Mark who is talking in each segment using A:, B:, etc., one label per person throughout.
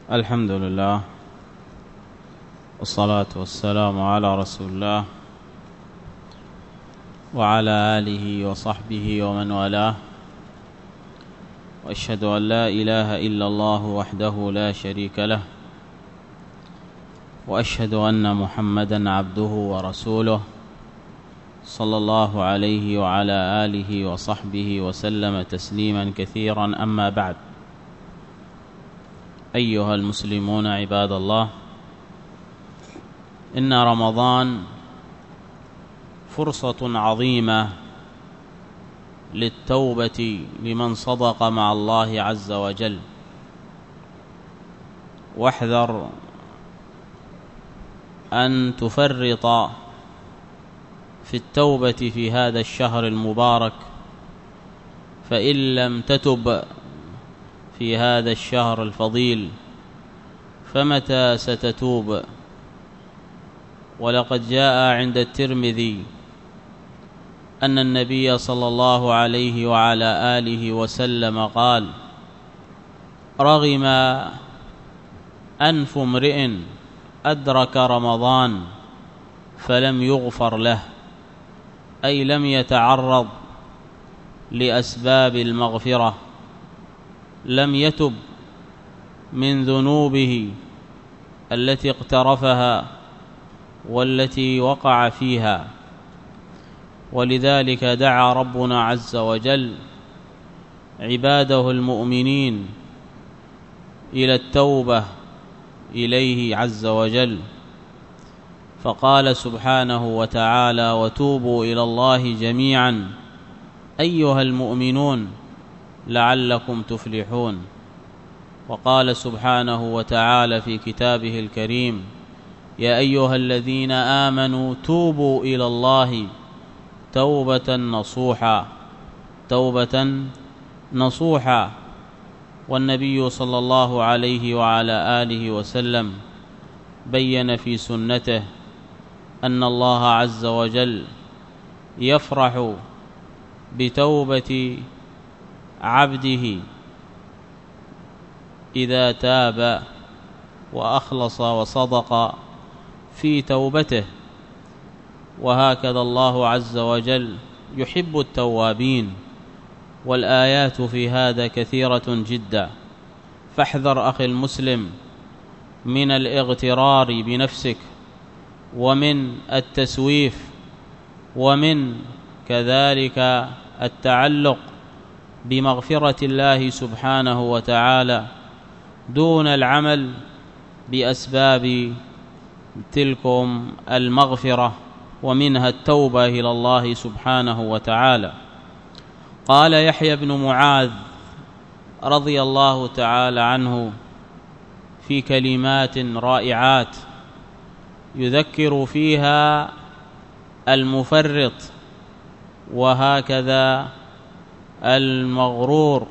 A: الحمد لله والصلاة والسلام على رسول الله وعلى آله وصحبه ومن والاه، وأشهد أن لا إله إلا الله وحده لا شريك له، وأشهد أن محمدًا عبده ورسوله صلى الله عليه وعلى آله وصحبه وسلم تسليمًا كثيرًا. أما بعد، أيها المسلمون عباد الله، إن رمضان فرصة عظيمة للتوبة لمن صدق مع الله عز وجل، واحذر أن تفرط في التوبة في هذا الشهر المبارك، فإن لم تتب في هذا الشهر الفضيل فمتى ستتوب؟ ولقد جاء عند الترمذي أن النبي صلى الله عليه وعلى آله وسلم قال: رغم أنف امرئ أدرك رمضان فلم يغفر له، أي لم يتعرض لأسباب المغفرة، لم يتب من ذنوبه التي اقترفها والتي وقع فيها. ولذلك دعا ربنا عز وجل عباده المؤمنين إلى التوبة إليه عز وجل، فقال سبحانه وتعالى: وتوبوا إلى الله جميعا أيها المؤمنون لعلكم تفلحون. وقال سبحانه وتعالى في كتابه الكريم: يا أيها الذين آمنوا توبوا إلى الله توبة نصوحا، توبة نصوحا. والنبي صلى الله عليه وعلى آله وسلم بين في سنته أن الله عز وجل يفرح بتوبة عبده إذا تاب وأخلص وصدق في توبته، وهكذا الله عز وجل يحب التوابين، والآيات في هذا كثيرة جدا. فاحذر أخي المسلم من الاغترار بنفسك، ومن التسويف، ومن كذلك التعلق بمغفرة الله سبحانه وتعالى دون العمل بأسباب تلكم المغفرة، ومنها التوبة إلى الله سبحانه وتعالى. قال يحيى بن معاذ رضي الله تعالى عنه في كلمات رائعات يذكر فيها المفرط وهكذا المغرور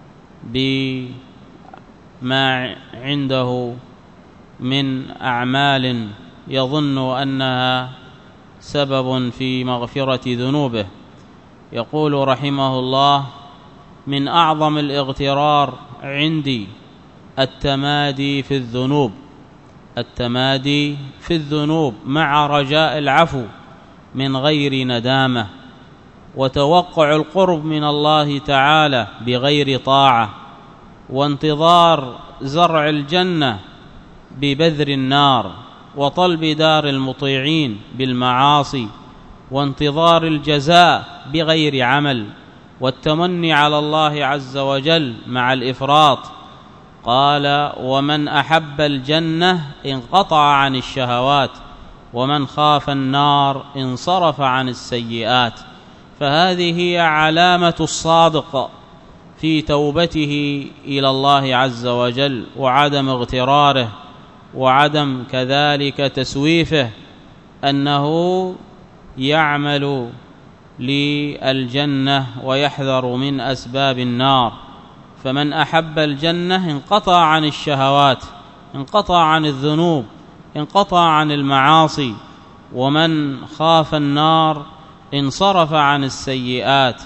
A: بما عنده من أعمال يظن أنها سبب في مغفرة ذنوبه. يقول رحمه الله: من أعظم الاغترار عندي التمادي في الذنوب، التمادي في الذنوب مع رجاء العفو من غير ندامة، وتوقع القرب من الله تعالى بغير طاعة، وانتظار زرع الجنة ببذر النار، وطلب دار المطيعين بالمعاصي، وانتظار الجزاء بغير عمل، والتمني على الله عز وجل مع الإفراط. قال: ومن أحب الجنة انقطع عن الشهوات، ومن خاف النار انصرف عن السيئات. فهذه هي علامة الصادق في توبته إلى الله عز وجل، وعدم اغتراره، وعدم كذلك تسويفه، أنه يعمل للجنة ويحذر من أسباب النار. فمن أحب الجنة انقطع عن الشهوات، انقطع عن الذنوب، انقطع عن المعاصي. ومن خاف النار انصرف عن السيئات،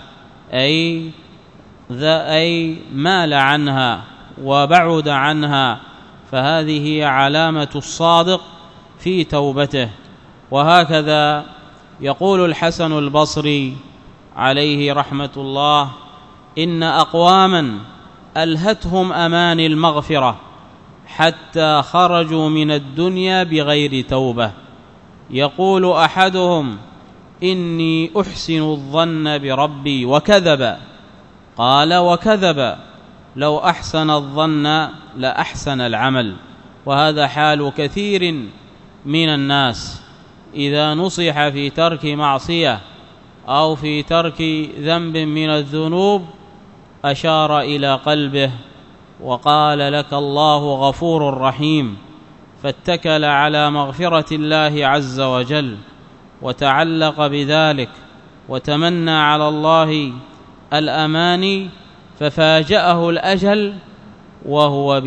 A: أي مال عنها وبعد عنها فهذه هي علامة الصادق في توبته. وهكذا يقول الحسن البصري عليه رحمة الله: إن أقواما ألهتهم أماني المغفرة حتى خرجوا من الدنيا بغير توبة. يقول أحدهم: إني أحسن الظن بربي، وكذب. قال: وكذب، لو أحسن الظن لأحسن العمل. وهذا حال كثير من الناس، إذا نصح في ترك معصية أو في ترك ذنب من الذنوب أشار إلى قلبه وقال: لك الله غفور رحيم، فاتكل على مغفرة الله عز وجل وتعلق بذلك وتمنى على الله الأماني، ففاجأه الأجل وهو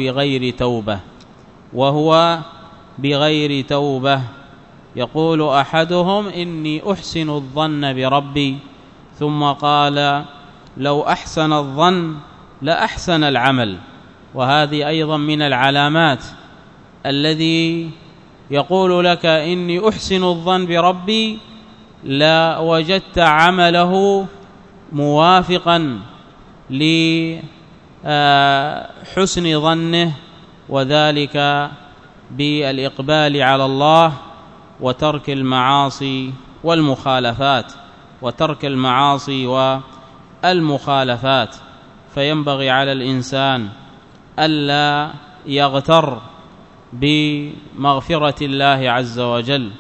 A: بغير توبة. يقول أحدهم: إني أحسن الظن بربي، ثم قال: لو أحسن الظن لأحسن العمل. وهذه أيضا من العلامات. الذي يقول لك إني أحسن الظن بربي لا وجدت عمله موافقا لحسن ظنه، وذلك بالإقبال على الله وترك المعاصي والمخالفات. فينبغي على الإنسان ألا يغتر بمغفرة الله عز وجل،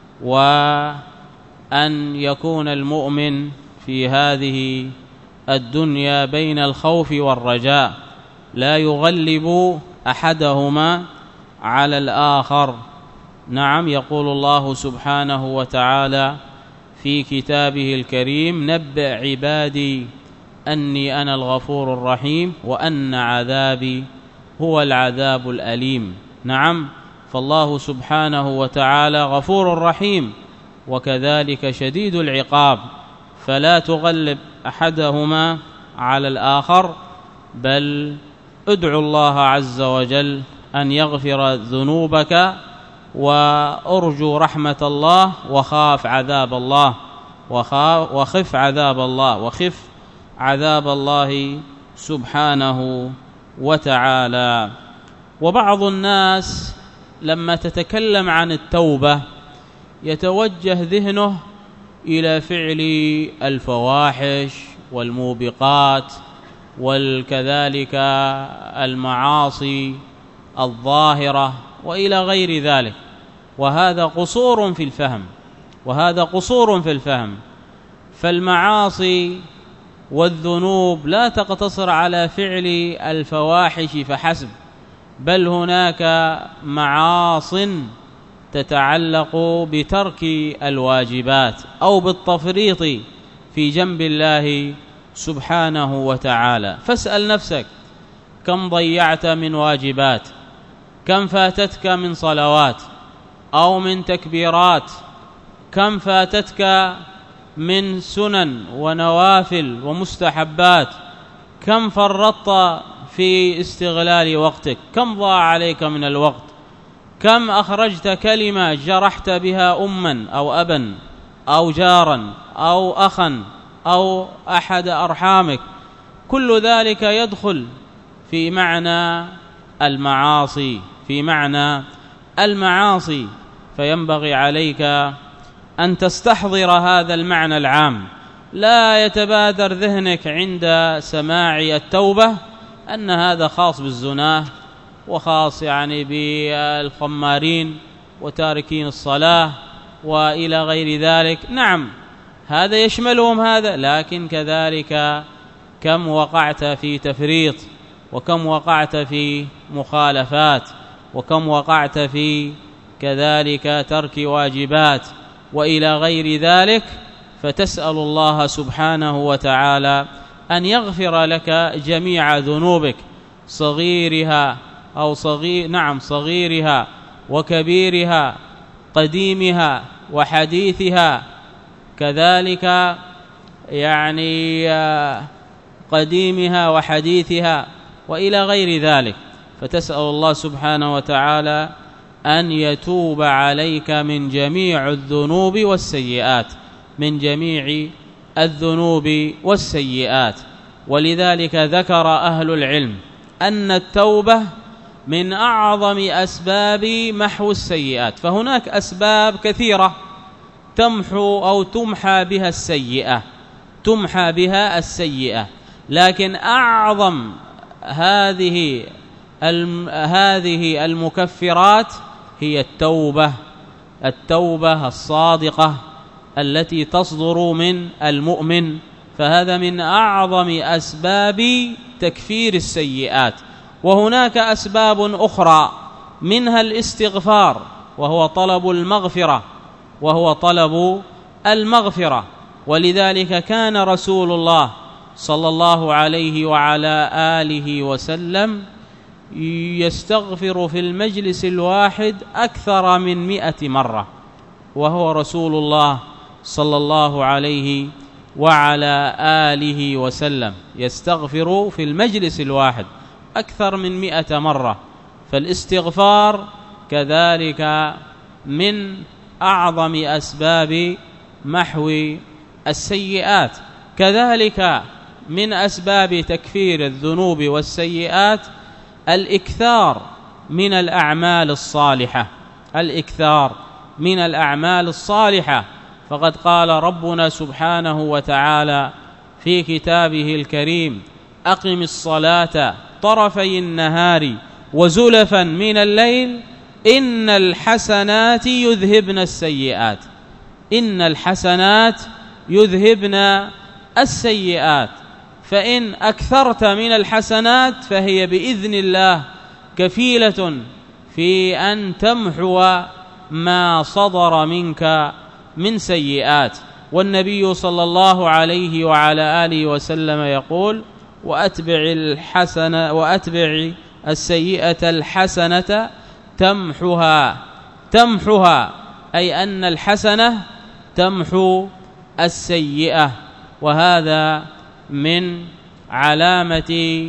A: وأن يكون المؤمن في هذه الدنيا بين الخوف والرجاء، لا يغلب أحدهما على الآخر. نعم، يقول الله سبحانه وتعالى في كتابه الكريم: نبئ عبادي أني أنا الغفور الرحيم وأن عذابي هو العذاب الأليم. نعم، فالله سبحانه وتعالى غفور رحيم وكذلك شديد العقاب، فلا تغلب أحدهما على الآخر، بل ادعو الله عز وجل أن يغفر ذنوبك، وأرجو رحمة الله، وخف عذاب الله سبحانه وتعالى. وبعض الناس لما تتكلم عن التوبة يتوجه ذهنه إلى فعل الفواحش والموبقات وكذلك المعاصي الظاهرة وإلى غير ذلك، وهذا قصور في الفهم. فالمعاصي والذنوب لا تقتصر على فعل الفواحش فحسب، بل هناك معاص تتعلق بترك الواجبات أو بالتفريط في جنب الله سبحانه وتعالى. فاسأل نفسك: كم ضيعت من واجبات؟ كم فاتتك من صلوات أو من تكبيرات؟ كم فاتتك من سنن ونوافل ومستحبات؟ كم فرطت في استغلال وقتك؟ كم ضاع عليك من الوقت؟ كم أخرجت كلمة جرحت بها أما أو أبا أو جارا أو أخا أو أحد أرحامك؟ كل ذلك يدخل في معنى المعاصي، فينبغي عليك أن تستحضر هذا المعنى العام. لا يتبادر ذهنك عند سماع التوبة أن هذا خاص بالزناه، وخاص بالخمارين وتاركين الصلاة وإلى غير ذلك. نعم، هذا يشملهم هذا، لكن كذلك كم وقعت في تفريط، وكم وقعت في مخالفات، وكم وقعت في كذلك ترك واجبات وإلى غير ذلك. فتسأل الله سبحانه وتعالى أن يغفر لك جميع ذنوبك، صغيرها وكبيرها، قديمها وحديثها، كذلك قديمها وحديثها وإلى غير ذلك. فتسأل الله سبحانه وتعالى أن يتوب عليك من جميع الذنوب والسيئات، من جميع الذنوب والسيئات. ولذلك ذكر أهل العلم أن التوبة من أعظم أسباب محو السيئات. فهناك أسباب كثيرة تمحو أو تمحى بها السيئة، تمحى بها السيئة، لكن أعظم هذه المكفرات هي التوبة الصادقة التي تصدر من المؤمن، فهذا من أعظم أسباب تكفير السيئات. وهناك أسباب أخرى منها الاستغفار، وهو طلب المغفرة. ولذلك كان رسول الله صلى الله عليه وعلى آله وسلم يستغفر في المجلس الواحد أكثر من 100 مرة، وهو رسول الله صلى الله عليه وعلى آله وسلم يستغفر في المجلس الواحد أكثر من 100 مرة. فالاستغفار كذلك من أعظم أسباب محو السيئات. كذلك من أسباب تكفير الذنوب والسيئات الإكثار من الأعمال الصالحة، فقد قال ربنا سبحانه وتعالى في كتابه الكريم: أقم الصلاة طرفي النهار وزلفا من الليل إن الحسنات يذهبن السيئات. فإن أكثرت من الحسنات فهي بإذن الله كفيلة في أن تمحو ما صدر منك من سيئات. والنبي صلى الله عليه وعلى آله وسلم يقول: وأتبع السيئة الحسنة تمحها، أي أن الحسنة تمحو السيئة. وهذا من علامة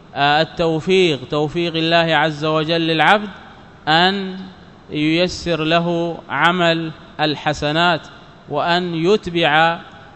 A: توفيق الله عز وجل للعبد أن ييسر له عمل الحسنات، وأن يتبع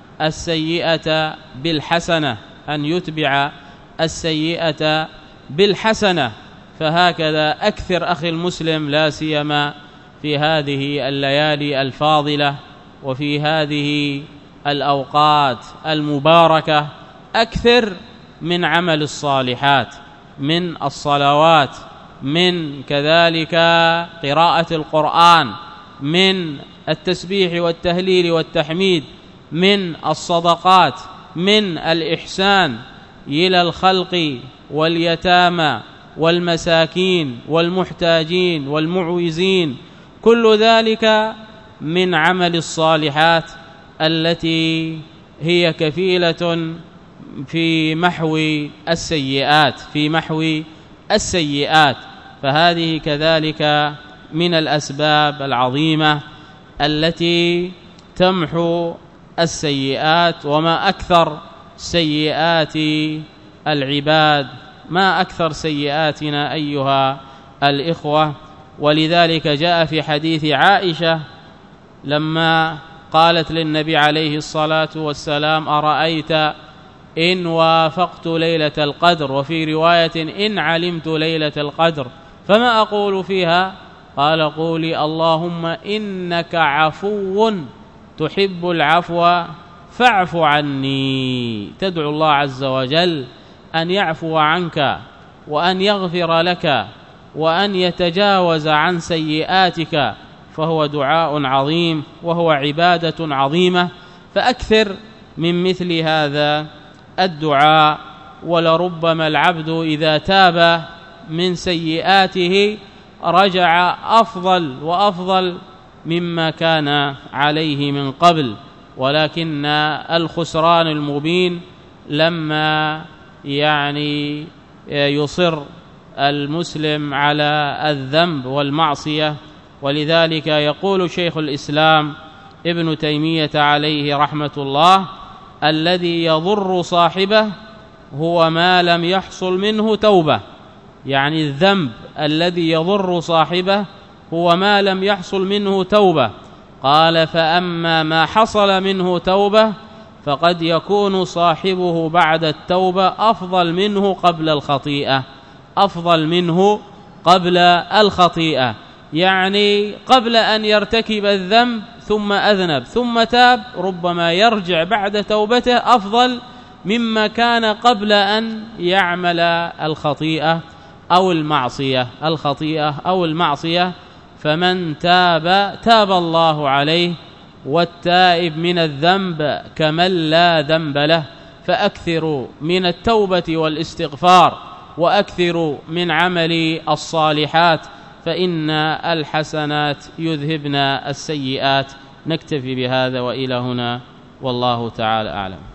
A: السيئة بالحسنة. فهكذا أكثر أخي المسلم، لا سيما في هذه الليالي الفاضلة وفي هذه الأوقات المباركة، أكثر من عمل الصالحات، من الصلوات، من كذلك قراءة القرآن، من التسبيح والتهليل والتحميد، من الصدقات، من الإحسان إلى الخلق واليتامى والمساكين والمحتاجين والمعوزين. كل ذلك من عمل الصالحات التي هي كفيلة في محو السيئات. فهذه كذلك من الأسباب العظيمة التي تمحو السيئات. وما أكثر سيئات العباد، ما أكثر سيئاتنا أيها الإخوة. ولذلك جاء في حديث عائشة لما قالت للنبي عليه الصلاة والسلام: أرأيت إن وافقت ليلة القدر، وفي رواية إن علمت ليلة القدر فما أقول فيها؟ قال: قولي اللهم إنك عفو تحب العفو فاعف عني. تدعو الله عز وجل أن يعفو عنك وأن يغفر لك وأن يتجاوز عن سيئاتك، فهو دعاء عظيم وهو عبادة عظيمة. فأكثر من مثل هذا الدعاء. ولربما العبد إذا تاب من سيئاته رجع أفضل وأفضل مما كان عليه من قبل. ولكن الخسران المبين لما يصر المسلم على الذنب والمعصية. ولذلك يقول شيخ الإسلام ابن تيمية عليه رحمة الله: الذي يضر صاحبه هو ما لم يحصل منه توبة، يعني الذنب الذي يضر صاحبه هو ما لم يحصل منه توبة. قال فأما ما حصل منه توبة فقد يكون صاحبه بعد التوبة أفضل منه قبل الخطيئة، أفضل منه قبل الخطيئة، يعني قبل أن يرتكب الذنب ثم أذنب ثم تاب ربما يرجع بعد توبته أفضل مما كان قبل أن يعمل الخطيئة أو المعصية. فمن تاب تاب الله عليه، والتائب من الذنب كمن لا ذنب له. فأكثروا من التوبة والاستغفار، وأكثروا من عمل الصالحات، فإن الحسنات يذهبن السيئات. نكتفي بهذا وإلى هنا، والله تعالى أعلم.